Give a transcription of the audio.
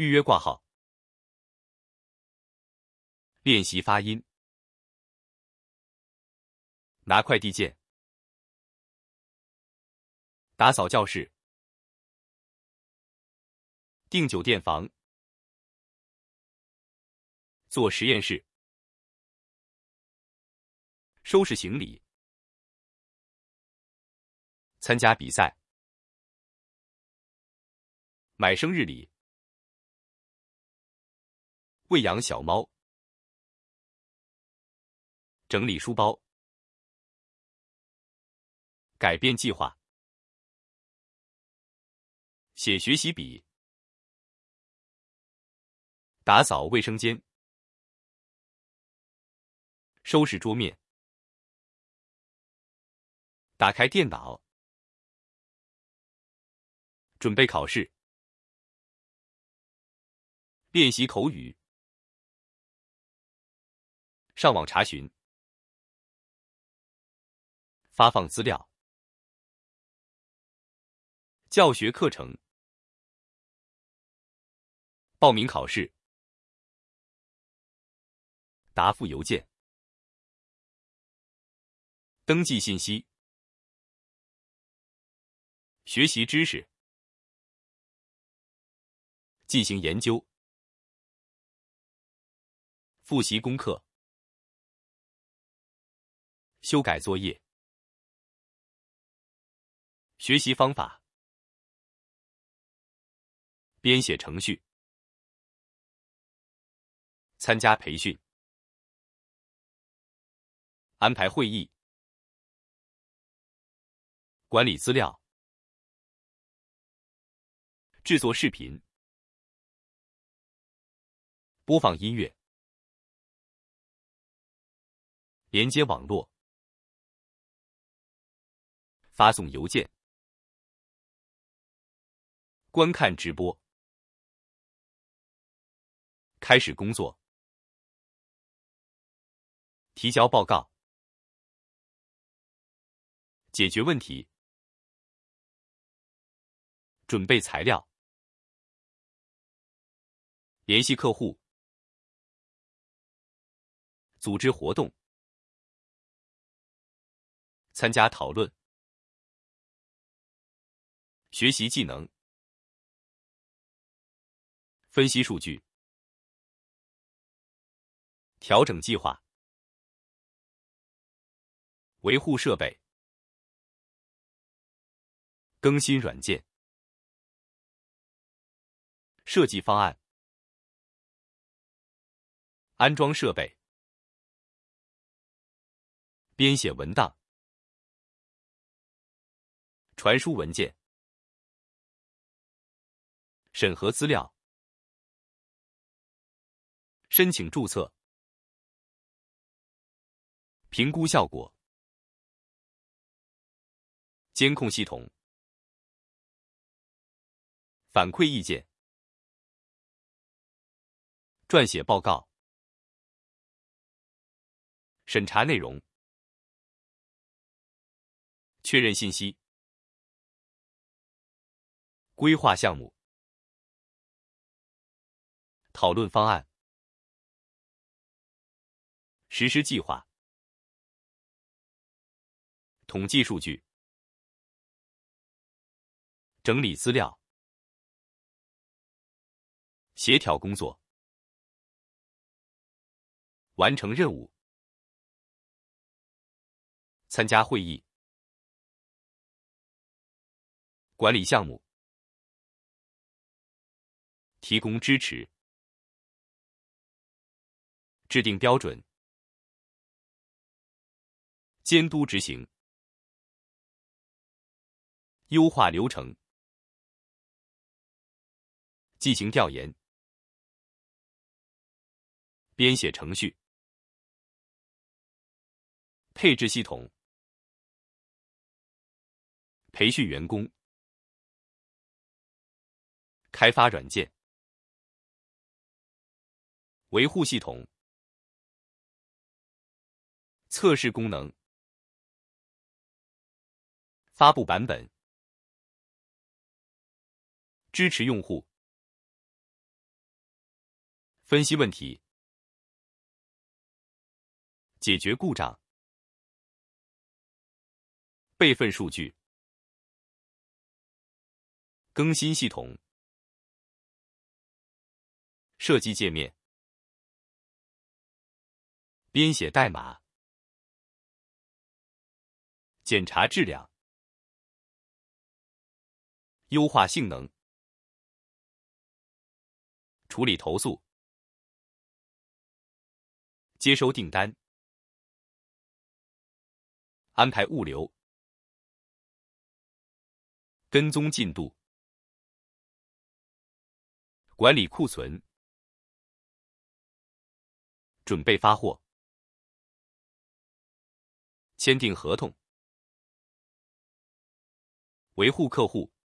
预约挂号。练习发音。拿快递件。打扫教室。订酒店房。做实验室。收拾行李。参加比赛。买生日礼。喂养小猫。整理书包。改变计划。写学习笔。打扫卫生间。收拾桌面。打开电脑。准备考试。练习口语。上网查询。发放资料。教学课程。报名考试。答复邮件。登记信息。学习知识。进行研究。复习功课。修改作业。学习方法。编写程序。参加培训。安排会议。管理资料。制作视频。播放音乐。连接网络。发送邮件。观看直播。开始工作。提交报告。解决问题。准备材料。联系客户。组织活动。参加讨论。学习技能。分析数据。调整计划。维护设备。更新软件。设计方案。安装设备。编写文档。传输文件。审核资料。申请注册。评估效果。监控系统。反馈意见。撰写报告。审查内容。确认信息。规划项目。讨论方案。实施计划。统计数据。整理资料。协调工作。完成任务。参加会议。管理项目。提供支持。制定标准。监督执行。优化流程。进行调研。编写程序。配置系统。培训员工。开发软件。维护系统。测试功能。发布版本。支持用户。 分析问题，解决故障，备份数据，更新系统，设计界面，编写代码，检查质量，优化性能，处理投诉，接收订单，安排物流，跟踪进度，管理库存，准备发货，签订合同，维护客户，